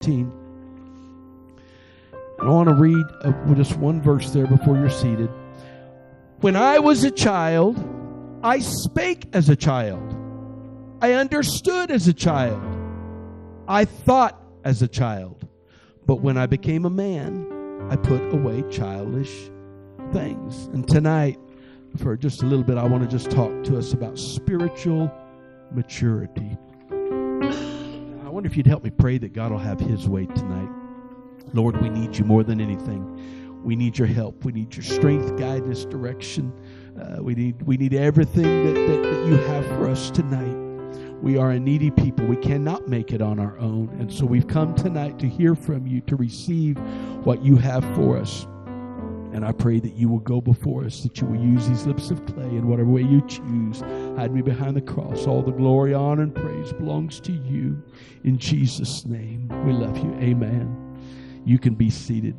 14. And I want to read just one verse there before you're seated. When I was a child, I spake as a child. I understood as a child. I thought as a child. But when I became a man, I put away childish things. And tonight, for just a little bit, I want to just talk to us about spiritual maturity. I wonder if you'd help me pray that God will have His way tonight. Lord, we need you more than anything. We need your help. We need your strength, guidance, direction. We need everything that you have for us tonight. We are a needy people. We cannot make it on our own. And so we've come tonight to hear from you, to receive what you have for us. And I pray that you will go before us, that you will use these lips of clay in whatever way you choose. Hide me behind the cross. All the glory, honor, and praise belongs to you. In Jesus' name, we love you. Amen. You can be seated.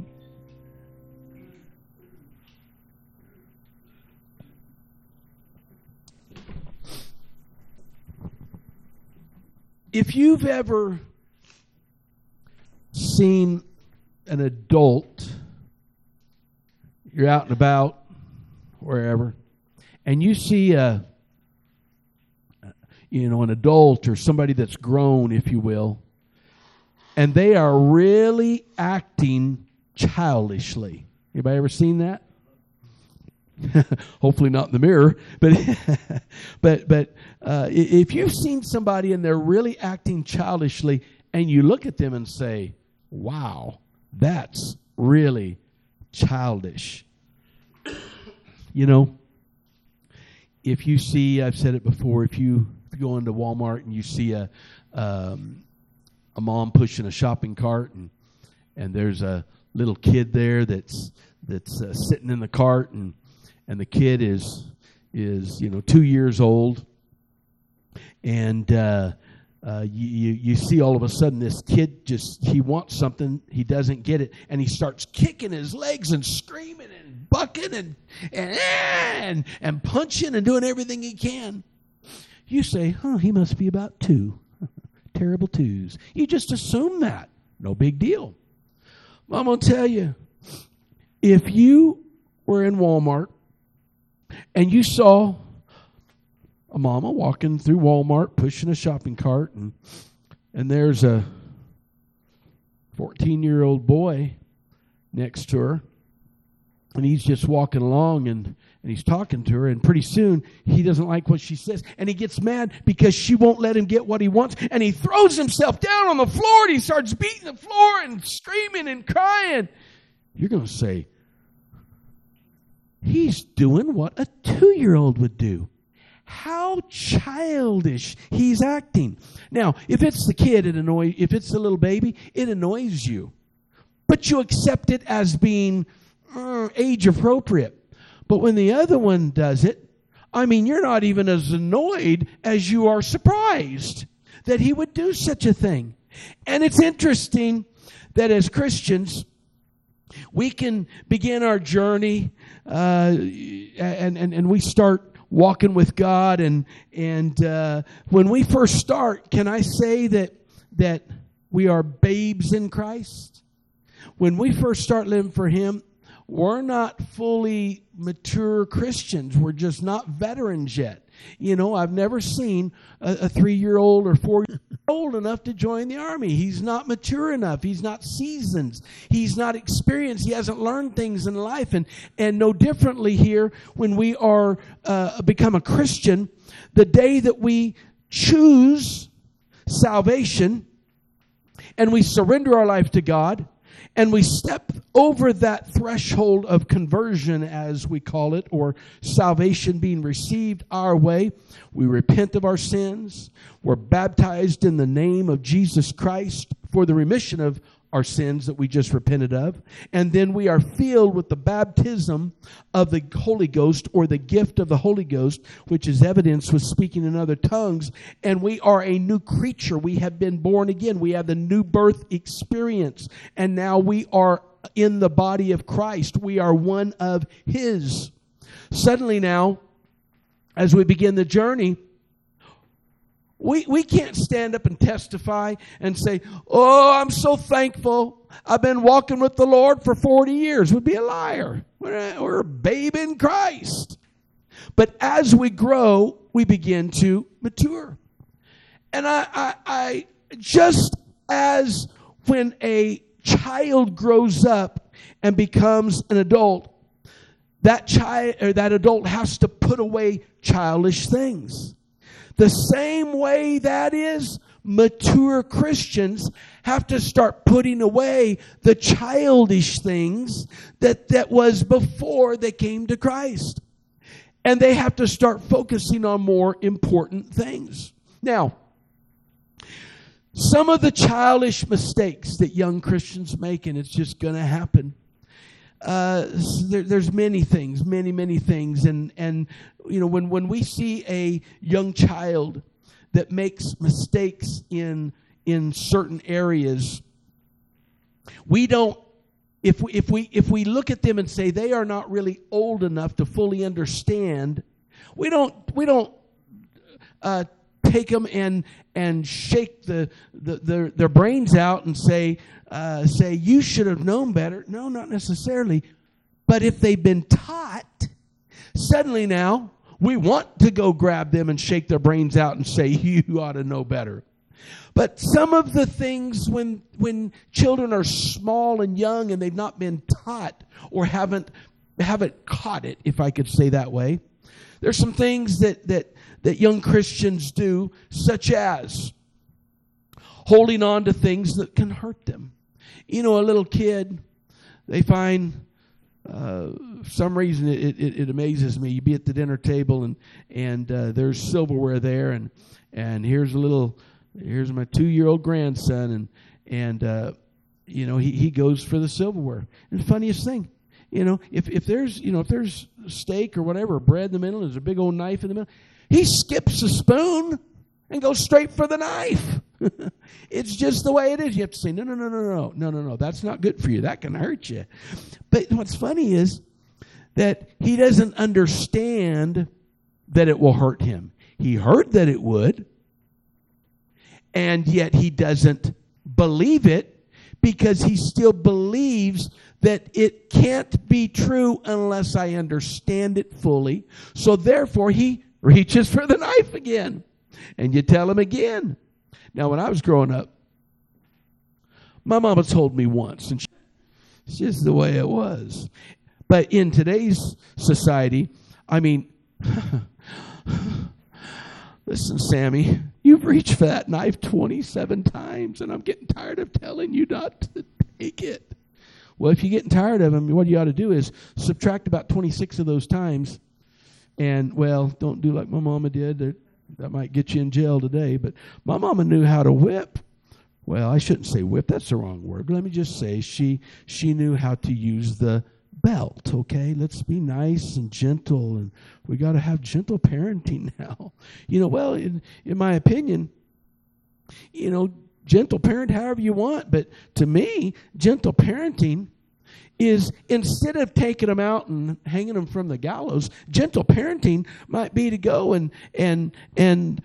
If you've ever seen an adult, you're out and about, wherever, and you see an adult or somebody that's grown, if you will, and they are really acting childishly. Anybody ever seen that? Hopefully not in the mirror, but if you've seen somebody and they're really acting childishly, and you look at them and say, "Wow, that's really childish." If you see, I've said it before, if you go into Walmart and you see a mom pushing a shopping cart, and there's a little kid there that's sitting in the cart, and the kid is 2 years old, and you see all of a sudden this kid he wants something, he doesn't get it, and he starts kicking his legs and screaming and bucking and punching and doing everything he can. You say, he must be about 2. Terrible 2s. You just assume that. No big deal. Well, I'm going to tell you, if you were in Walmart and you saw a mama walking through Walmart pushing a shopping cart, and there's a 14-year-old boy next to her, and he's just walking along and he's talking to her, and pretty soon he doesn't like what she says, and he gets mad because she won't let him get what he wants, and he throws himself down on the floor and he starts beating the floor and screaming and crying. You're going to say, he's doing what a 2-year-old would do. How childish he's acting. Now, if it's the kid, if it's the little baby, it annoys you. But you accept it as being age appropriate. But when the other one does it, you're not even as annoyed as you are surprised that he would do such a thing. And it's interesting that as Christians, we can begin our journey and we start walking with God. And when we first start, can I say that we are babes in Christ? When we first start living for Him, we're not fully mature Christians. We're just not veterans yet. I've never seen a 3-year-old or 4-year-old old enough to join the army. He's not mature enough. He's not seasoned. He's not experienced. He hasn't learned things in life. And no differently here, when we are become a Christian, the day that we choose salvation and we surrender our life to God, and we step over that threshold of conversion, as we call it, or salvation being received our way. We repent of our sins. We're baptized in the name of Jesus Christ for the remission of our sins that we just repented of. And then we are filled with the baptism of the Holy Ghost, or the gift of the Holy Ghost, which is evidenced with speaking in other tongues. And we are a new creature. We have been born again. We have the new birth experience. And now we are in the body of Christ. We are one of His. Suddenly now, as we begin the journey, We can't stand up and testify and say, oh, I'm so thankful. I've been walking with the Lord for 40 years. We'd be a liar. We're a babe in Christ. But as we grow, we begin to mature. And I just as when a child grows up and becomes an adult, that child or that adult has to put away childish things. The same way that is, mature Christians have to start putting away the childish things that was before they came to Christ. And they have to start focusing on more important things. Now, some of the childish mistakes that young Christians make, and it's just going to happen. There's many things, many things. And you know, when we see a young child that makes mistakes in certain areas, we don't, if we look at them and say they are not really old enough to fully understand, we don't take them and shake their brains out and say you should have known better. No, not necessarily. But if they've been taught, suddenly now we want to go grab them and shake their brains out and say you ought to know better. But some of the things when children are small and young and they've not been taught or haven't caught it, if I could say that way, there's some things that young Christians do, such as holding on to things that can hurt them. You know, a little kid, they find, for some reason it amazes me. You be at the dinner table and there's silverware there, and here's my 2-year-old grandson, and you know, he goes for the silverware. And the funniest thing, you know, if there's steak or whatever, bread in the middle, there's a big old knife in the middle, he skips the spoon and goes straight for the knife. It's just the way it is. You have to say, no, that's not good for you. That can hurt you. But what's funny is that he doesn't understand that it will hurt him. He heard that it would, and yet he doesn't believe it because he still believes that it can't be true unless I understand it fully. So therefore, he reaches for the knife again. And you tell him again. Now, when I was growing up, my mama told me once, and it's just the way it was. But in today's society, I mean, listen, Sammy, you've reached for that knife 27 times, and I'm getting tired of telling you not to take it. Well, if you're getting tired of them, what you ought to do is subtract about 26 of those times. And, well, don't do like my mama did. That might get you in jail today. But my mama knew how to whip. Well, I shouldn't say whip. That's the wrong word. Let me just say she knew how to use the belt, okay? Let's be nice and gentle. And we got to have gentle parenting now. You know, well, in my opinion, you know, gentle parent however you want. But to me, gentle parenting is instead of taking them out and hanging them from the gallows, gentle parenting might be to go and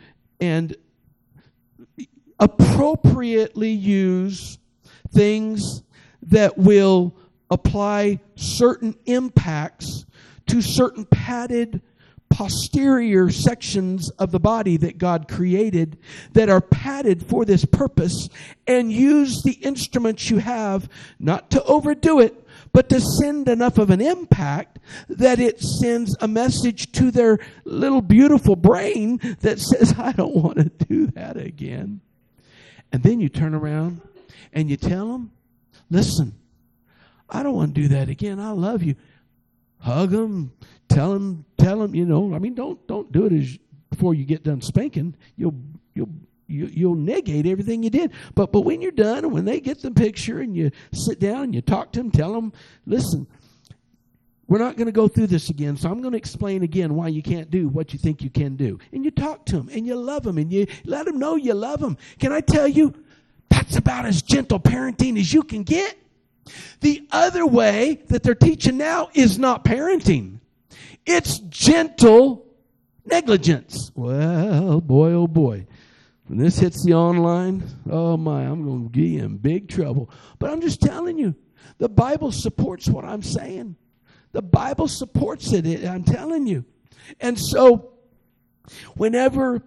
appropriately use things that will apply certain impacts to certain padded posterior sections of the body that God created that are padded for this purpose, and use the instruments you have not to overdo it, but to send enough of an impact that it sends a message to their little beautiful brain that says, I don't want to do that again. And then you turn around and you tell them, listen, I don't want to do that again. I love you. Hug them, tell them, you know, I mean, don't do it before you get done spanking. You'll negate everything you did. But when you're done, and when they get the picture and you sit down and you talk to them, tell them, listen, we're not going to go through this again, so I'm going to explain again why you can't do what you think you can do. And you talk to them, and you love them, and you let them know you love them. Can I tell you, that's about as gentle parenting as you can get. The other way that they're teaching now is not parenting. It's gentle negligence. Well, boy, oh boy. When this hits the online, oh my, I'm going to be in big trouble. But I'm just telling you, the Bible supports what I'm saying. The Bible supports it. I'm telling you. And so, whenever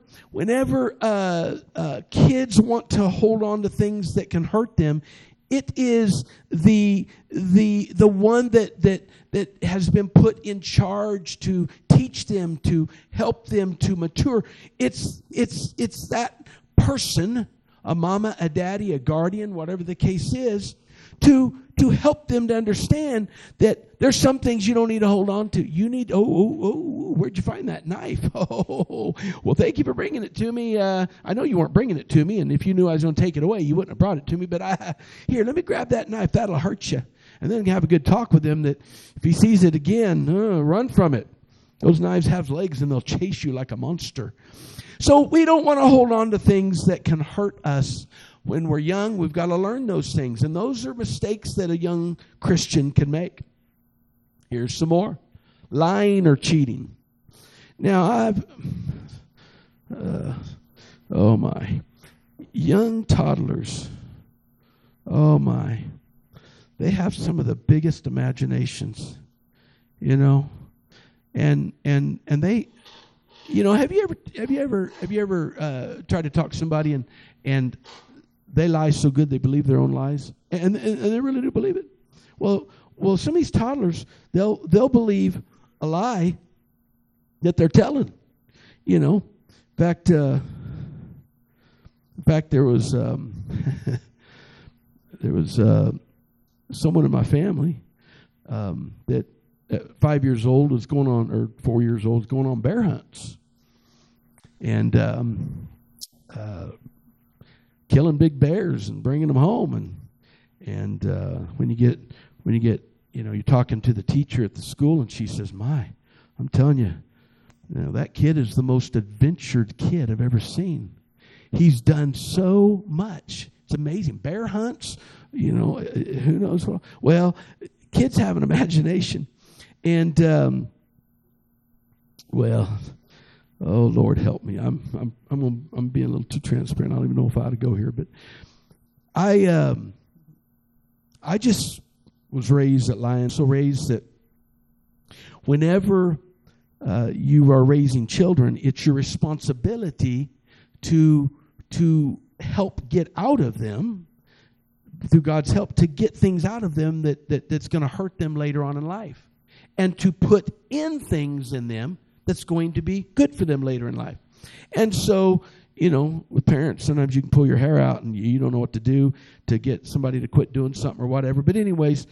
kids want to hold on to things that can hurt them, it is the one that has been put in charge to teach them, to help them to mature. It's that person, a mama, a daddy, a guardian, whatever the case is, to help them to understand that there's some things you don't need to hold on to. You need, where'd you find that knife? Oh, well, thank you for bringing it to me. I know you weren't bringing it to me, and if you knew I was going to take it away, you wouldn't have brought it to me. But here, let me grab that knife. That'll hurt you. And then have a good talk with him that if he sees it again, run from it. Those knives have legs, and they'll chase you like a monster. So we don't want to hold on to things that can hurt us. When we're young, we've got to learn those things. And those are mistakes that a young Christian can make. Here's some more. Lying or cheating. Now, oh my. Young toddlers. Oh my. They have some of the biggest imaginations. You know. And they, you know, have you ever tried to talk to somebody and they lie so good they believe their own lies, and they really do believe it. Well, some of these toddlers, they'll believe a lie that they're telling. You know, in fact, there was someone in my family that at 5 years old was going on, or 4 years old was going on bear hunts, and killing big bears and bringing them home, and when you get you know, you're talking to the teacher at the school, and she says, I'm telling you, that kid is the most adventured kid I've ever seen. He's done so much. It's amazing. Bear hunts, you know, who knows what. Well, kids have an imagination, and oh Lord, help me. I'm being a little too transparent. I don't even know if I ought to go here, but I just was raised at Lions, so raised that whenever you are raising children, it's your responsibility to help get out of them, through God's help, to get things out of them that's going to hurt them later on in life, and to put in things in them that's going to be good for them later in life. And so, you know, with parents, sometimes you can pull your hair out and you don't know what to do to get somebody to quit doing something or whatever. But anyways,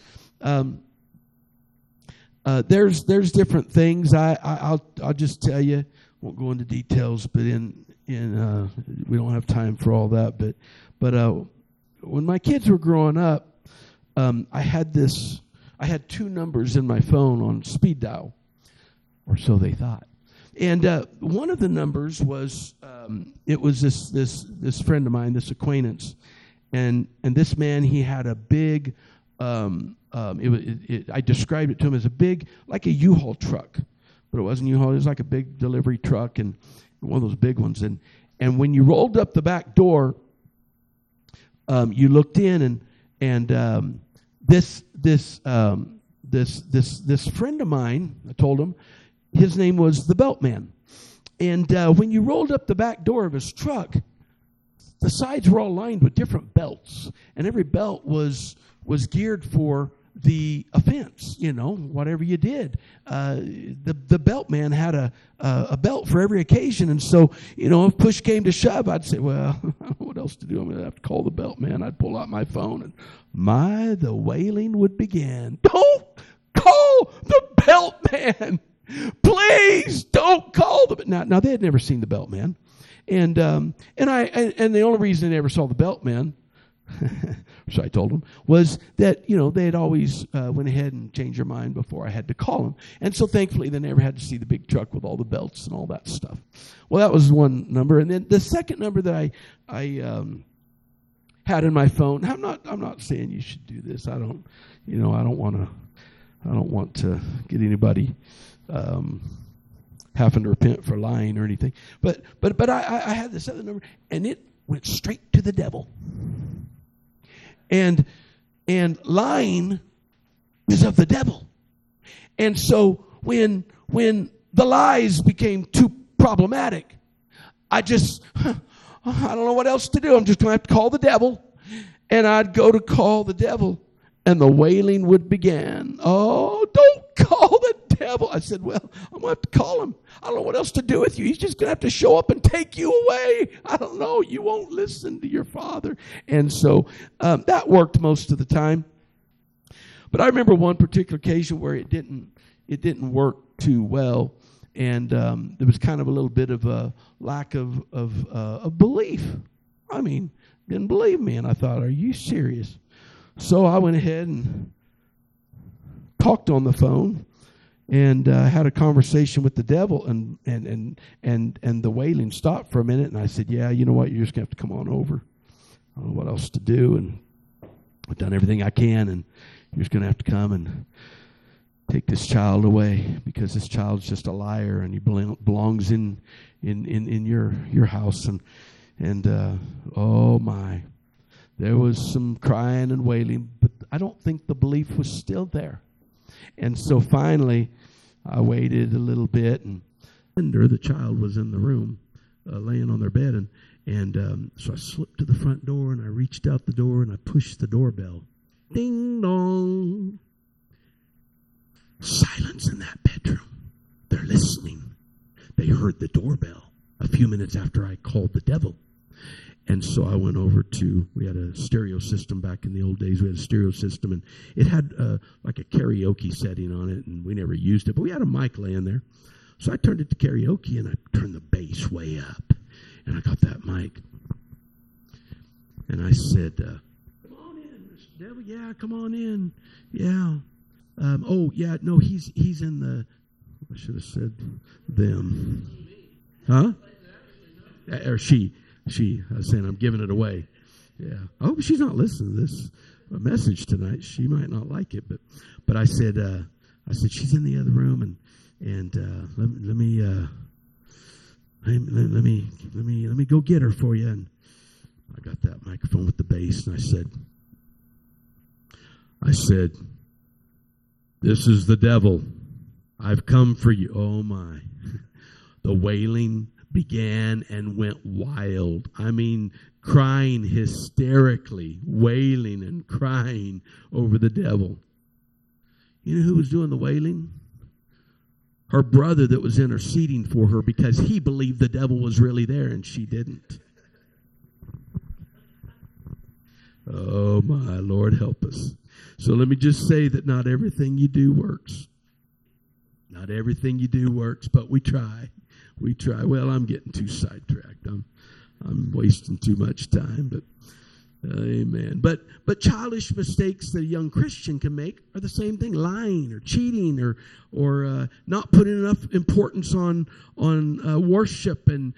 there's different things. I'll just tell you. Won't go into details, but we don't have time for all that. But when my kids were growing up, I had two numbers in my phone on speed dial, or so they thought. And one of the numbers was it was this friend of mine, this acquaintance, and this man, he had a big. I described it to him as a big, like a U-Haul truck, but it wasn't U-Haul. It was like a big delivery truck, and one of those big ones. And when you rolled up the back door, you looked in, and this friend of mine, I told him, his name was the Belt Man. And when you rolled up the back door of his truck, the sides were all lined with different belts, and every belt was geared for the offense, you know, whatever you did. The belt man had a belt for every occasion, and so, you know, if push came to shove, I'd say, well, I don't know what else to do. I'm going to have to call the belt man. I'd pull out my phone, and the wailing would begin. Don't call the belt man. Please don't call the now they had never seen the belt man, and the only reason they never saw the belt man, so I told them, was that, you know, they had always went ahead and changed their mind before I had to call them, and so thankfully they never had to see the big truck with all the belts and all that stuff. Well, that was one number, and then the second number that I had in my phone. I'm not saying you should do this. I don't want to get anybody having to repent for lying or anything. But I had this other number, and it went straight to the devil. And lying is of the devil. And so when the lies became too problematic, I don't know what else to do. I'm just going to have to call the devil. And I'd go to call the devil, and the wailing would begin. Oh, don't call the devil. I said, well, I'm going to have to call him. I don't know what else to do with you. He's just going to have to show up and take you away. I don't know. You won't listen to your father. And so that worked most of the time. But I remember one particular occasion where it didn't work too well. And there was kind of a little bit of a lack of belief. I mean, didn't believe me. And I thought, are you serious? So I went ahead and talked on the phone and had a conversation with the devil, and the wailing stopped for a minute. And I said, yeah, you know what? You're just going to have to come on over. I don't know what else to do. And I've done everything I can, and you're just going to have to come and take this child away, because this child's just a liar, and he belongs in your house. And oh my, there was some crying and wailing, but I don't think the belief was still there. And so finally, I waited a little bit, and the child was in the room, laying on their bed, and so I slipped to the front door, and I reached out the door, and I pushed the doorbell. Ding dong. Silence in that bedroom. They're listening. They heard the doorbell a few minutes after I called the devil. And so I went over we had a stereo system back in the old days. We had a stereo system, and it had like a karaoke setting on it, and we never used it, but we had a mic laying there. So I turned it to karaoke, and I turned the bass way up, and I got that mic. And I said, come on in, Mr. Devil. Yeah, come on in. Yeah. Oh, yeah, no, he's in the, I should have said them. Huh? Or she. I was saying I'm giving it away. Yeah. I hope she's not listening to this message tonight. She might not like it, but I said she's in the other room, and let me go get her for you. And I got that microphone with the bass, and I said, this is the devil. I've come for you. Oh my. The wailing began and went wild. I mean, crying hysterically, wailing and crying over the devil. You know who was doing the wailing? Her brother that was interceding for her, because he believed the devil was really there and she didn't. Oh my, Lord help us. So let me just say that not everything you do works. Not everything you do works, but we try. We try. Well, I'm getting too sidetracked. I'm wasting too much time, but amen. But childish mistakes that a young Christian can make are the same thing: lying or cheating or not putting enough importance on worship and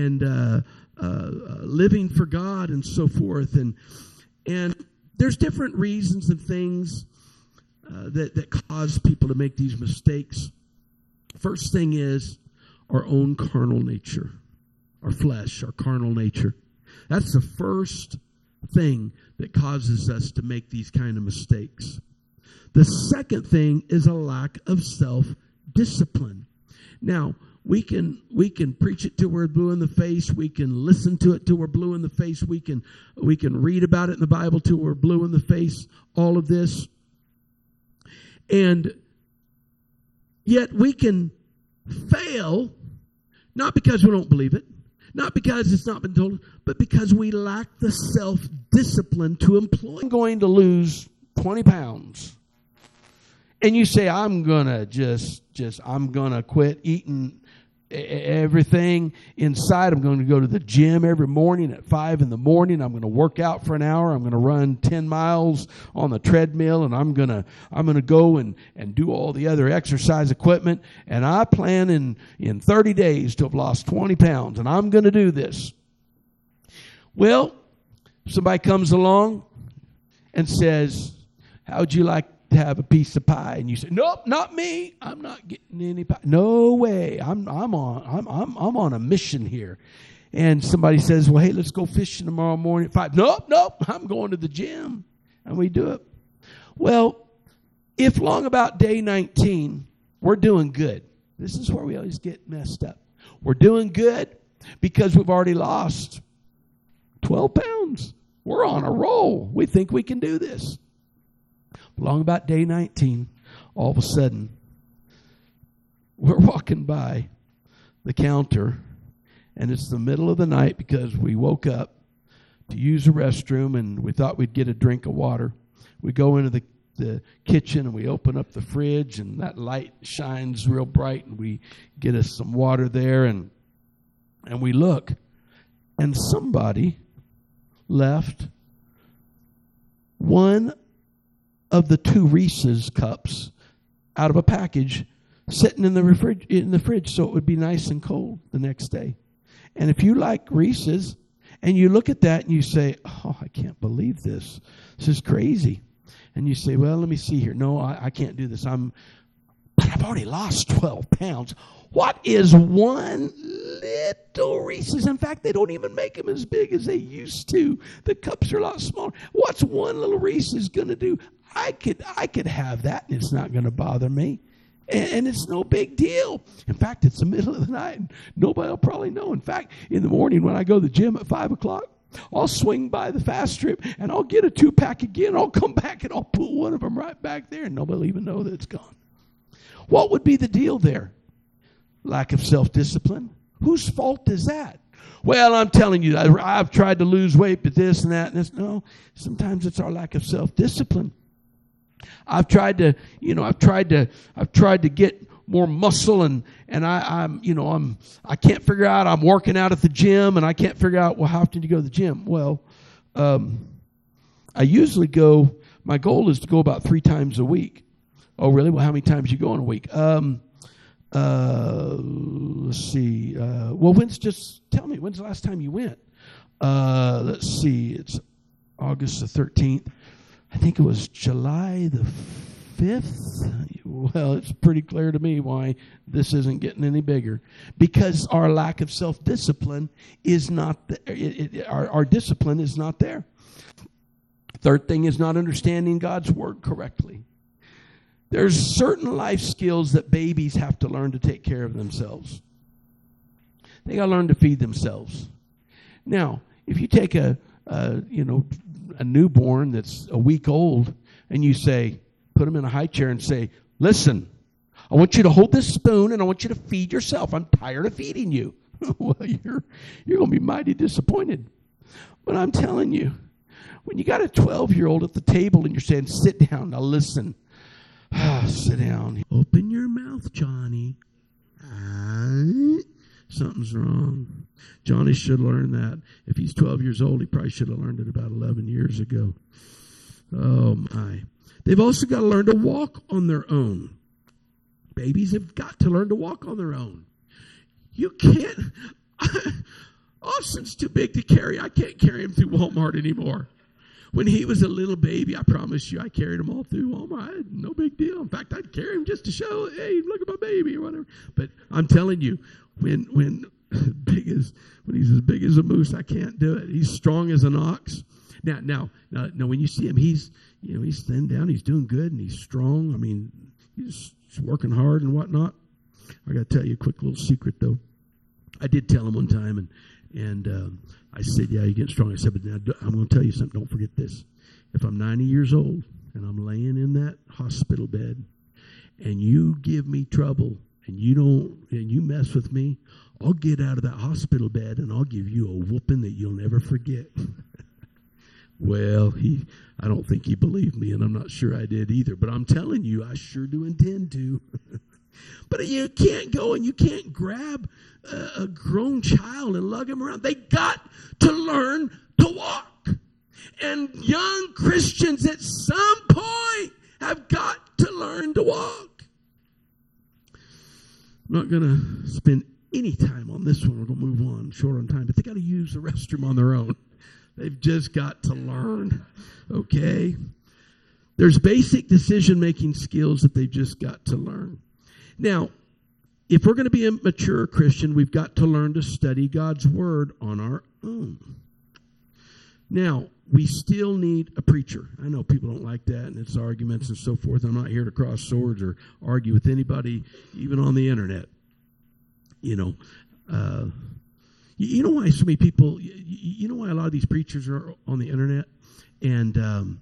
living for God and so forth. And there's different reasons and things that cause people to make these mistakes. First thing is our own carnal nature, our flesh, our carnal nature. That's the first thing that causes us to make these kind of mistakes. The second thing is a lack of self-discipline. Now, we can preach it till we're blue in the face. We can listen to it till we're blue in the face. We can read about it in the Bible till we're blue in the face. All of this. And yet we can fail, not because we don't believe it, not because it's not been told, but because we lack the self-discipline to employ. I'm going to lose 20 pounds. And you say, I'm going to quit eating everything inside. I'm going to go to the gym every morning at 5 in the morning. I'm going to work out for an hour. I'm going to run 10 miles on the treadmill, and I'm going to go and do all the other exercise equipment. And I plan in 30 days to have lost 20 pounds, and I'm going to do this. Well, somebody comes along and says, how'd you like to have a piece of pie, and you say, "Nope, not me. I'm not getting any pie. No way. I'm on a mission here." And somebody says, "Well, hey, let's go fishing tomorrow morning at 5. Nope, I'm going to the gym." And we do it. Well, if long about day 19, we're doing good. This is where we always get messed up. We're doing good because we've already lost 12 pounds. We're on a roll. We think we can do this. Along about day 19, all of a sudden, we're walking by the counter, and it's the middle of the night because we woke up to use the restroom, and we thought we'd get a drink of water. We go into the kitchen, and we open up the fridge, and that light shines real bright, and we get us some water there, and we look, and somebody left one of the 2 Reese's cups out of a package sitting in the fridge so it would be nice and cold the next day. And if you like Reese's and you look at that and you say, "Oh, I can't believe this. This is crazy." And you say, "Well, let me see here. No, I can't do this. But I've already lost 12 pounds. What is one little Reese's?" In fact, they don't even make them as big as they used to. The cups are a lot smaller. What's one little Reese's going to do? I could have that, and it's not going to bother me. And it's no big deal. In fact, it's the middle of the night, and nobody will probably know. In fact, in the morning when I go to the gym at 5 o'clock, I'll swing by the Fast Strip, and I'll get a 2-pack again. I'll come back, and I'll put one of them right back there, and nobody will even know that it's gone. What would be the deal there? Lack of self-discipline? Whose fault is that? Well, I'm telling you, I've tried to lose weight, but this and that and this. No, sometimes it's our lack of self-discipline. I've tried to get more muscle, and I can't figure out. I'm working out at the gym, and I can't figure out, well, how often do you go to the gym? Well, I usually go. My goal is to go about 3 times a week. Oh, really? Well, how many times you go in a week? Let's see. Tell me, when's the last time you went? Let's see. It's August the 13th. I think it was July the 5th. Well, it's pretty clear to me why this isn't getting any bigger. Because our lack of self-discipline is not, our discipline is not there. Third thing is not understanding God's word correctly. There's certain life skills that babies have to learn to take care of themselves. They got to learn to feed themselves. Now, if you take a newborn that's a week old and you say, put them in a high chair and say, "Listen, I want you to hold this spoon and I want you to feed yourself. I'm tired of feeding you." Well, you're going to be mighty disappointed. But I'm telling you, when you got a 12-year-old at the table and you're saying, "Sit down, now listen." Sit down. Open your mouth, Johnny. Something's wrong. Johnny should learn that. If he's 12 years old, he probably should have learned it about 11 years ago. Oh, my. They've also got to learn to walk on their own. Babies have got to learn to walk on their own. You can't. Austin's too big to carry. I can't carry him through Walmart anymore. When he was a little baby, I promise you, I carried him all through Walmart. No big deal. In fact, I'd carry him just to show, "Hey, look at my baby," or whatever. But I'm telling you, when he's as big as a moose, I can't do it. He's strong as an ox. Now, when you see him, he's thinned down. He's doing good, and he's strong. I mean, he's working hard and whatnot. I got to tell you a quick little secret, though. I did tell him one time, and I said, "Yeah, you're getting strong." I said, "But now I'm going to tell you something. Don't forget this. If I'm 90 years old and I'm laying in that hospital bed, and you give me trouble, and you mess with me, I'll get out of that hospital bed and I'll give you a whooping that you'll never forget." Well, I don't think he believed me, and I'm not sure I did either. But I'm telling you, I sure do intend to. But you can't go and you can't grab a grown child and lug him around. They got to learn to walk. And young Christians at some point have got to learn to walk. I'm not going to spend any time on this one. We're going to move on, short on time. But they got to use the restroom on their own. They've just got to learn. Okay? There's basic decision-making skills that they've just got to learn. Now, if we're going to be a mature Christian, we've got to learn to study God's Word on our own. Now, we still need a preacher. I know people don't like that, and it's arguments and so forth. I'm not here to cross swords or argue with anybody, even on the internet. You know why so many people, you know why a lot of these preachers are on the internet, and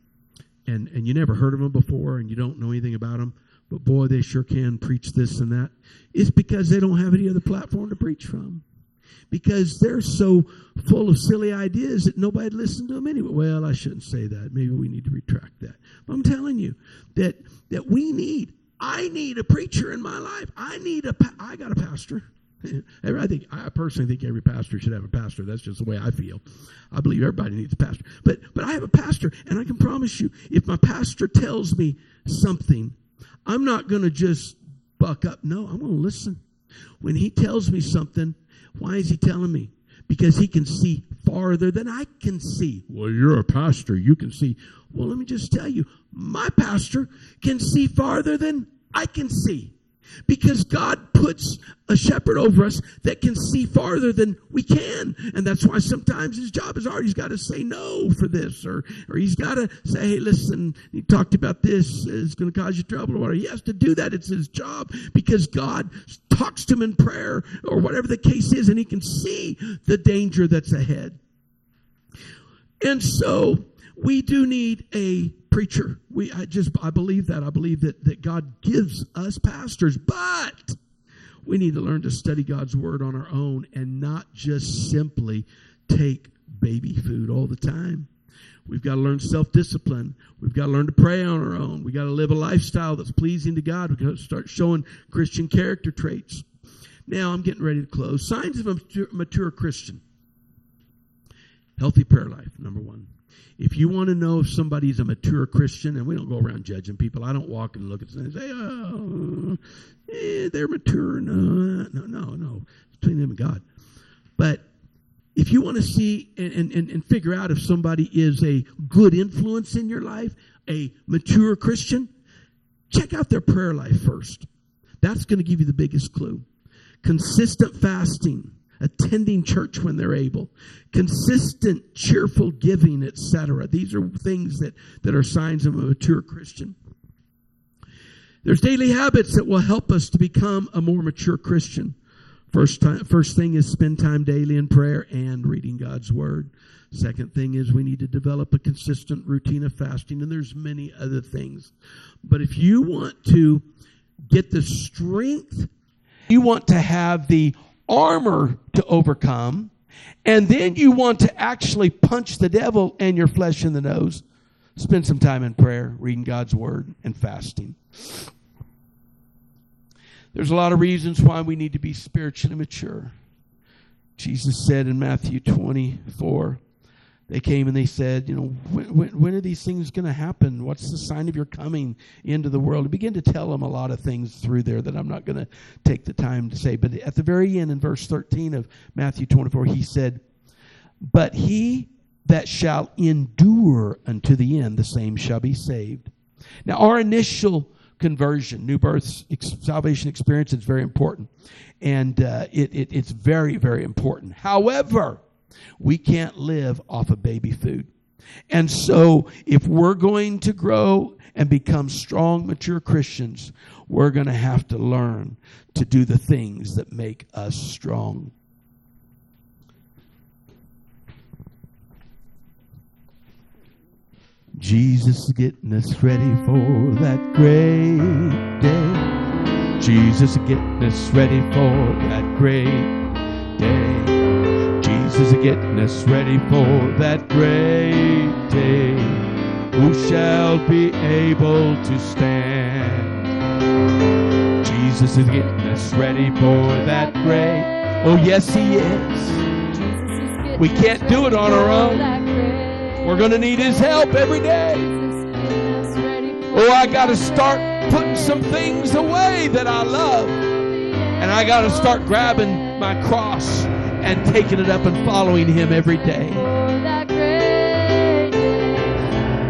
you never heard of them before, and you don't know anything about them, but boy, they sure can preach this and that. It's because they don't have any other platform to preach from. Because they're so full of silly ideas that nobody would listen to them anyway. Well, I shouldn't say that. Maybe we need to retract that. But I'm telling you that I need a preacher in my life. I got a pastor. I personally think every pastor should have a pastor. That's just the way I feel. I believe everybody needs a pastor. But I have a pastor, and I can promise you, if my pastor tells me something, I'm not going to just buck up. No, I'm going to listen. When he tells me something, why is he telling me? Because he can see farther than I can see. Well, you're a pastor. You can see. Well, let me just tell you, my pastor can see farther than I can see. Because God puts a shepherd over us that can see farther than we can. And that's why sometimes his job is hard. He's got to say no for this. Or he's got to say, hey, listen, he talked about this. It's going to cause you trouble or whatever. He has to do that. It's his job because God talks to him in prayer or whatever the case is, and he can see the danger that's ahead. And so we do need a preacher. I believe that. I believe that God gives us pastors, but we need to learn to study God's Word on our own and not just simply take baby food all the time. We've got to learn self-discipline. We've got to learn to pray on our own. We've got to live a lifestyle that's pleasing to God. We've got to start showing Christian character traits. Now, I'm getting ready to close. Signs of a mature Christian. Healthy prayer life, number one. If you want to know if somebody's a mature Christian, and we don't go around judging people. I don't walk and look at them and say, they're mature. No. It's between them and God. But if you want to see and figure out if somebody is a good influence in your life, a mature Christian, check out their prayer life first. That's going to give you the biggest clue. Consistent fasting. Attending church when they're able, consistent, cheerful giving, etc. These are things that are signs of a mature Christian. There's daily habits that will help us to become a more mature Christian. First thing is spend time daily in prayer and reading God's Word. Second thing is we need to develop a consistent routine of fasting, and there's many other things. But if you want to get the strength, you want to have the armor to overcome, and then you want to actually punch the devil and your flesh in the nose, spend some time in prayer, reading God's Word, and fasting. There's a lot of reasons why we need to be spiritually mature. Jesus said in Matthew 24, they came and they said, when are these things going to happen? What's the sign of your coming into the world? He began to tell them a lot of things through there that I'm not going to take the time to say. But at the very end, in verse 13 of Matthew 24, he said, but he that shall endure unto the end, the same shall be saved. Now, our initial conversion, new birth, salvation experience is very important. And it's very, very important. However, we can't live off of baby food. And so if we're going to grow and become strong, mature Christians, we're going to have to learn to do the things that make us strong. Jesus is getting us ready for that great day. Jesus is getting us ready for that great day. Jesus is getting us ready for that great day. Who shall be able to stand? Jesus is getting us ready for that great. Oh, yes, He is. We can't do it on our own. We're going to need His help every day. Oh, I got to start putting some things away that I love. And I got to start grabbing my cross and taking it up and following Him every day. Jesus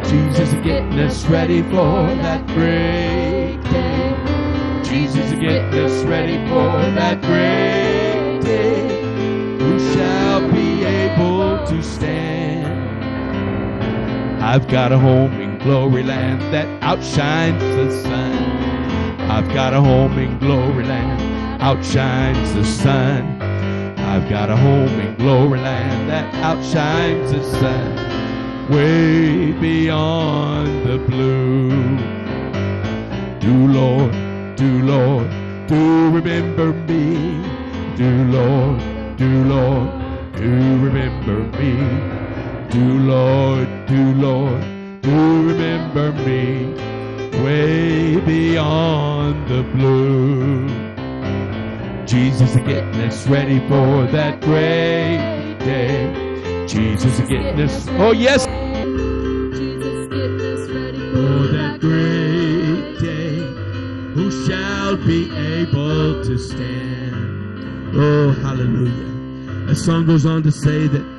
Jesus is getting us ready for that great day. Jesus is getting us ready for that great day. Who shall be able to stand? I've got a home in glory land that outshines the sun. I've got a home in glory land, outshines the sun. I've got a home in glory land that outshines the sun. Way beyond the blue. Do Lord, do remember me. Do Lord, do remember me. Do Lord, do remember me. Way beyond the blue. Jesus is getting us ready for that great day. Jesus is getting us, oh yes, Jesus getting us ready for that great day. Who shall be able to stand? Oh, hallelujah. The song goes on to say that